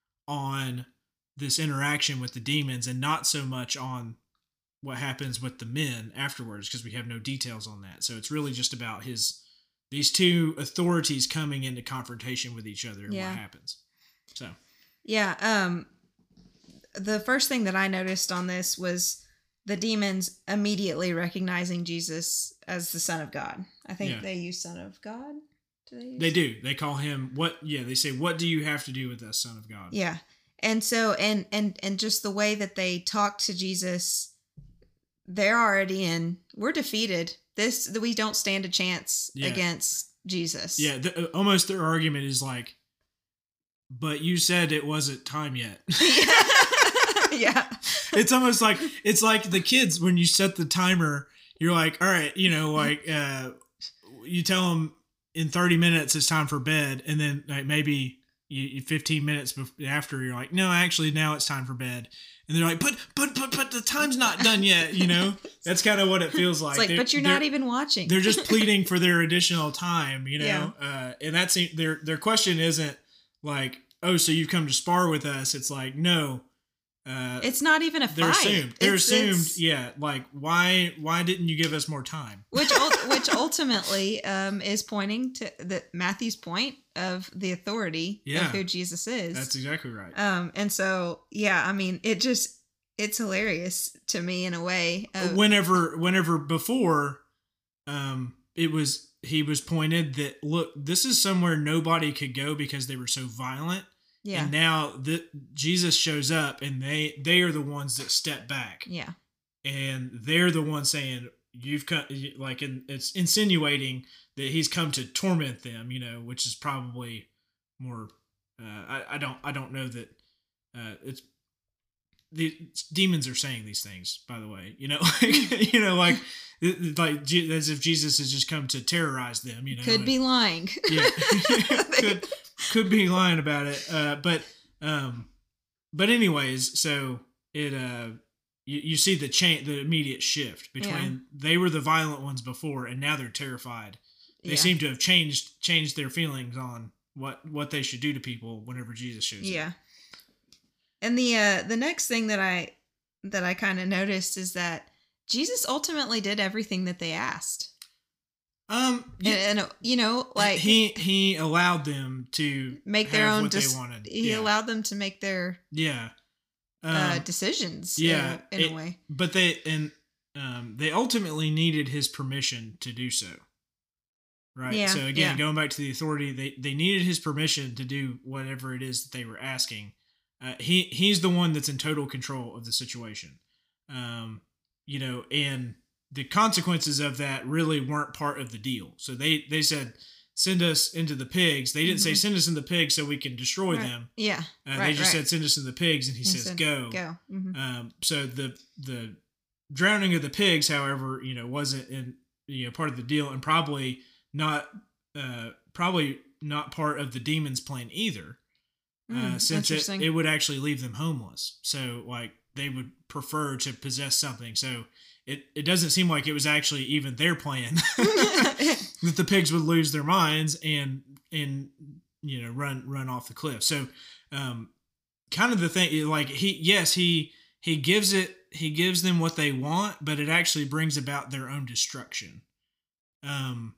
on this interaction with the demons and not so much on what happens with the men afterwards because we have no details on that. So it's really just about his these two authorities coming into confrontation with each other and yeah. what happens. So yeah, um, the first thing that I noticed on this was the demons immediately recognizing Jesus as the Son of God. I think yeah. they use Son of God. Do they, they do. They call him what? Yeah, they say, "What do you have to do with us, Son of God?" Yeah, and so and and and just the way that they talk to Jesus, they're already in. We're defeated. This we don't stand a chance yeah. against Jesus. Yeah, the, almost their argument is like, "But you said it wasn't time yet." Yeah, it's almost like it's like the kids when you set the timer. You're like, "All right, you know, like uh, you tell them." In thirty minutes, it's time for bed. And then like maybe you, fifteen minutes after you're like, no, actually now it's time for bed. And they're like, but, but, but, but the time's not done yet. You know, that's kind of what it feels like. It's like, they're, but you're not even watching. They're just pleading for their additional time, you know? Yeah. Uh, and that's their, their question isn't like, oh, so you've come to spar with us. It's like, no, Uh, it's not even a they're fight. Assumed. They're it's, assumed. It's, yeah. Like why, why didn't you give us more time? Which, which ultimately um, is pointing to the Matthew's point of the authority yeah, of who Jesus is. That's exactly right. Um, and so, yeah, I mean, it just, it's hilarious to me in a way. Of, whenever, whenever before, um, it was, he was pointed that, look, this is somewhere nobody could go because they were so violent. Yeah. And now the, Jesus shows up and they, they are the ones that step back. Yeah. And they're the ones saying, you've come, like, in, it's insinuating that he's come to torment them, you know, which is probably more, uh, I, I don't, I don't know that, uh, it's, the demons are saying these things, by the way, you know, like, you know, like, like as if Jesus has just come to terrorize them, you know. Could be lying. Yeah. could, could be lying about it. Uh, but, um, but anyways, so it, uh, you, you see the chain, the immediate shift between yeah. they were the violent ones before and now they're terrified. They yeah. seem to have changed, changed their feelings on what, what they should do to people whenever Jesus shows yeah. up. Yeah. And the uh, the next thing that I that I kind of noticed is that Jesus ultimately did everything that they asked. Um, yeah, and, and you know, like he he allowed them to make their own. What Dis- they wanted. He yeah. allowed them to make their yeah um, uh, um, decisions. Yeah, in, in it, a way. But they and um, they ultimately needed his permission to do so. Right. Yeah, so again, yeah. going back to the authority, they they needed his permission to do whatever it is that they were asking. Uh, he he's the one that's in total control of the situation, um, you know, and the consequences of that really weren't part of the deal. So they they said, send us into the pigs. They didn't mm-hmm. say send us in the pigs so we can destroy right. them. Yeah, uh, right, they just right. said send us in the pigs, and he, he says said, go go. Mm-hmm. Um, so the the drowning of the pigs, however, you know, wasn't in you know part of the deal, and probably not uh, probably not part of the demon's plan either. Uh, mm, since it, it would actually leave them homeless. So like they would prefer to possess something. So it, it doesn't seem like it was actually even their plan that the pigs would lose their minds and, and, you know, run, run off the cliff. So, um, kind of the thing, like he, yes, he, he gives it, he gives them what they want, but it actually brings about their own destruction. Um,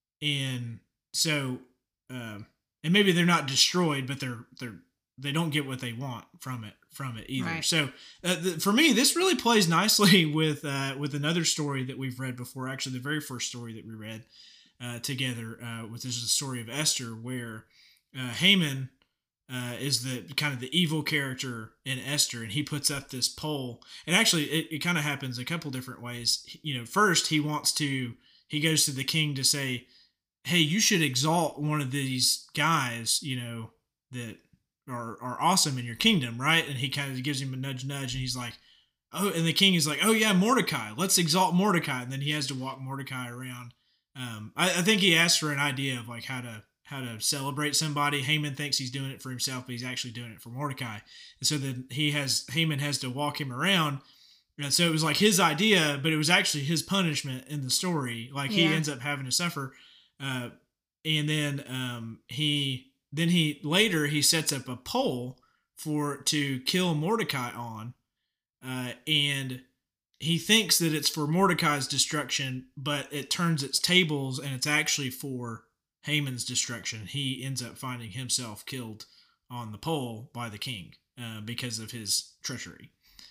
and so, um, and maybe they're not destroyed, but they're they're they don't get what they want from it from it either. Right. So uh, the, for me, this really plays nicely with uh, with another story that we've read before. Actually, the very first story that we read uh, together, uh, which is the story of Esther, where uh, Haman uh, is the kind of the evil character in Esther, and he puts up this pole. And actually, it, it kind of happens a couple different ways. You know, first he wants to he goes to the king to say, hey, you should exalt one of these guys, you know, that are, are awesome in your kingdom, right? And he kind of gives him a nudge, nudge, and he's like, oh, and the king is like, oh yeah, Mordecai, let's exalt Mordecai. And then he has to walk Mordecai around. Um, I, I think he asked for an idea of like how to, how to celebrate somebody. Haman thinks he's doing it for himself, but he's actually doing it for Mordecai. And so then he has, Haman has to walk him around. And so it was like his idea, but it was actually his punishment in the story. Like yeah. he ends up having to suffer. Uh, and then, um, he, then he, later he sets up a pole for, to kill Mordecai on, uh, and he thinks that it's for Mordecai's destruction, but it turns its tables and it's actually for Haman's destruction. He ends up finding himself killed on the pole by the king, uh, because of his treachery.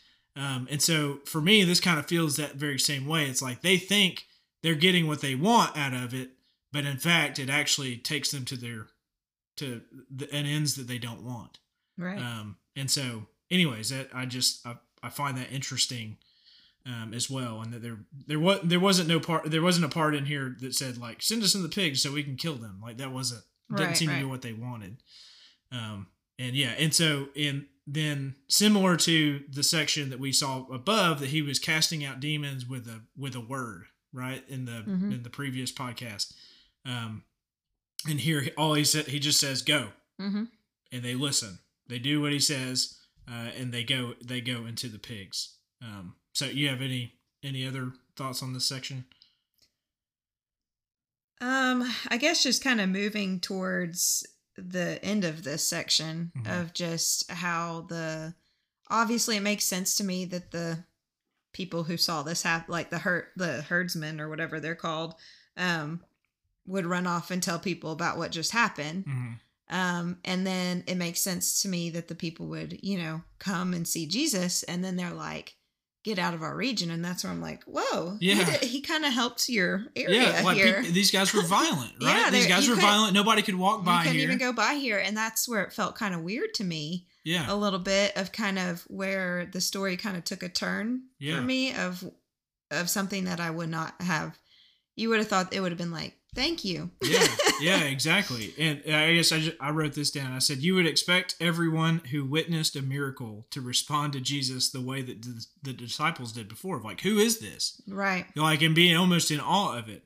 Um, and so for me, this kind of feels that very same way. It's like they think they're getting what they want out of it, but in fact, it actually takes them to their to the an ends that they don't want. Right. Um, and so, anyways, that I just I, I find that interesting um, as well, and that there there was there wasn't no part there wasn't a part in here that said like send us in the pigs so we can kill them. Like that wasn't didn't right, seem right. to be what they wanted. Um, and yeah, and so in then similar to the section that we saw above, that he was casting out demons with a with a word, right, in the mm-hmm. in the previous podcast. Um, and here all he said, he just says go, mm-hmm. and they listen. They do what he says, uh, and they go they go into the pigs. Um, so you have any any other thoughts on this section? Um, I guess just kind of moving towards the end of this section mm-hmm. of just how the, obviously it makes sense to me that the people who saw this happen, like the herd, the herdsmen or whatever they're called, um, would run off and tell people about what just happened. Mm-hmm. Um, and then it makes sense to me that the people would, you know, come and see Jesus. And then they're like, get out of our region. And that's where I'm like, whoa, yeah. he, did, he kind of helped your area yeah, like here. People, these guys were violent, right? yeah, these guys were violent. Nobody could walk by here. You couldn't even go by here. And that's where it felt kind of weird to me. Yeah. A little bit of kind of where the story kind of took a turn yeah. for me of of something that I would not have. You would have thought it would have been like, thank you. yeah, yeah, exactly. And I guess I, just, I wrote this down. I said, you would expect everyone who witnessed a miracle to respond to Jesus the way that the, the disciples did before. Like, who is this? Right. Like, and being almost in awe of it.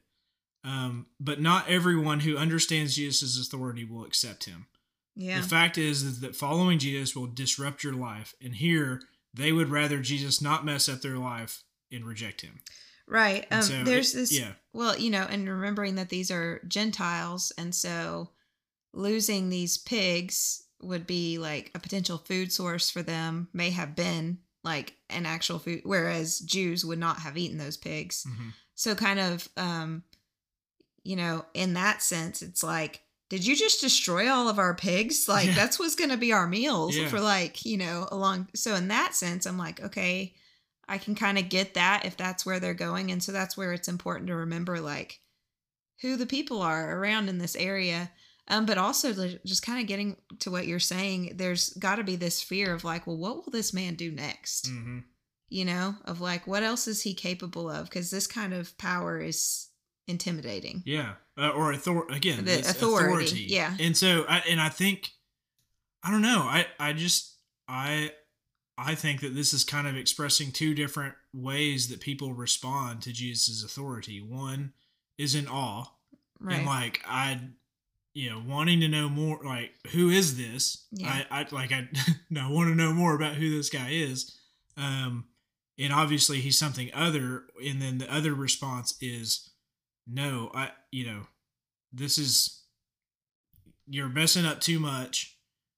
Um, but not everyone who understands Jesus' authority will accept him. Yeah. The fact is, is that following Jesus will disrupt your life. And here, they would rather Jesus not mess up their life and reject him. Right. Um, so there's it, this, yeah. well, you know, and remembering that these are Gentiles, and so losing these pigs would be like a potential food source for them, may have been like an actual food, whereas Jews would not have eaten those pigs. Mm-hmm. So kind of, um, you know, in that sense, it's like, did you just destroy all of our pigs? Like, yeah. that's what's going to be our meals yeah. for like, you know, along. So in that sense, I'm like, okay, I can kind of get that if that's where they're going. And so that's where it's important to remember like who the people are around in this area. Um, but also just kind of getting to what you're saying, there's got to be this fear of like, well, what will this man do next? Mm-hmm. You know, of like, what else is he capable of? Because this kind of power is intimidating. Yeah. Uh, or author- again, the authority. authority. Yeah. And so, I, and I think, I don't know, I, I just, I, I think that this is kind of expressing two different ways that people respond to Jesus' authority. One is in awe, right. and like I, you know, wanting to know more. Like, who is this? Yeah. I, I like I, I want to know more about who this guy is. Um, and obviously he's something other. And then the other response is, no, I, you know, this is you're messing up too much,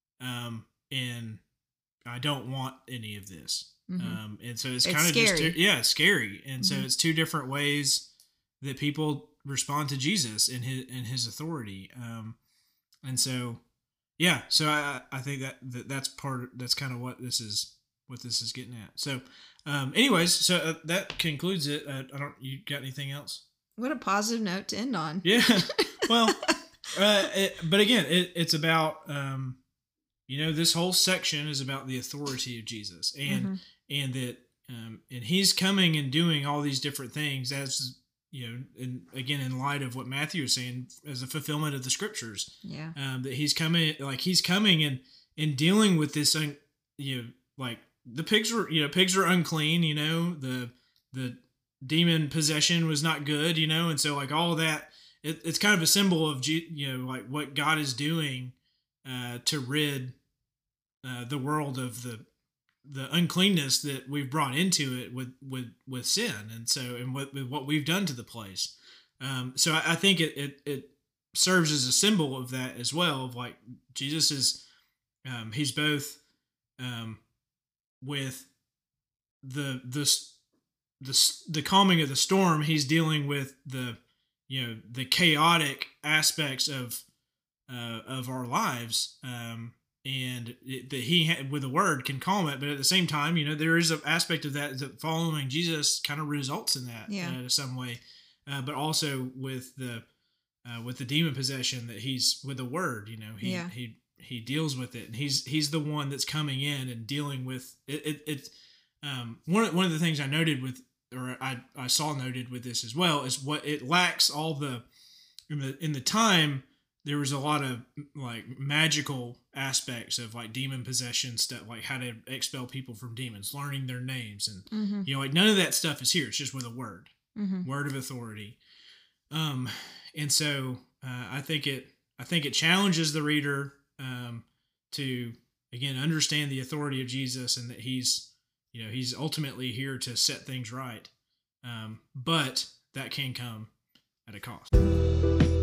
um, and I don't want any of this. Mm-hmm. Um, and so it's, it's kind of just, two, yeah, scary. And mm-hmm. so it's two different ways that people respond to Jesus and his, and his authority. Um, and so, yeah, so I, I think that, that that's part of, that's kind of what this is, what this is getting at. So, um, anyways, so uh, that concludes it. Uh, I don't, you got anything else? What a positive note to end on. Yeah. Well, uh, it, but again, it, it's about, um, you know, this whole section is about the authority of Jesus, and mm-hmm. and that um, and he's coming and doing all these different things as, you know, and again, in light of what Matthew is saying, as a fulfillment of the scriptures. Yeah. Um, that he's coming, like he's coming and and dealing with this, un, you know, like the pigs were, you know, pigs are unclean, you know, the the demon possession was not good, you know, and so like all that, it, it's kind of a symbol of, you know, like what God is doing uh, to rid Uh, the world of the the uncleanness that we've brought into it with with with sin, and so and with, with what we've done to the place. Um, so I, I think it, it it serves as a symbol of that as well. Of like Jesus is, um, he's both um, with the the the the calming of the storm. He's dealing with the you know the chaotic aspects of uh, of our lives. Um, And it, that he had, with a word can calm it, but at the same time, you know, there is an aspect of that that following Jesus kind of results in that, yeah. uh, in some way. Uh, but also with the uh, with the demon possession, that he's with the word, you know, he yeah. he he deals with it, and he's he's the one that's coming in and dealing with it. it it's um, one of, one of the things I noted with, or I I saw noted with this as well, is what it lacks all the in the in the time. There was a lot of like magical aspects of like demon possession stuff, like how to expel people from demons, learning their names. And, mm-hmm. you know, like none of that stuff is here. It's just with a word, mm-hmm. word of authority. Um, and so uh, I think it, I think it challenges the reader um, to, again, understand the authority of Jesus, and that he's, you know, he's ultimately here to set things right. Um, but that can come at a cost.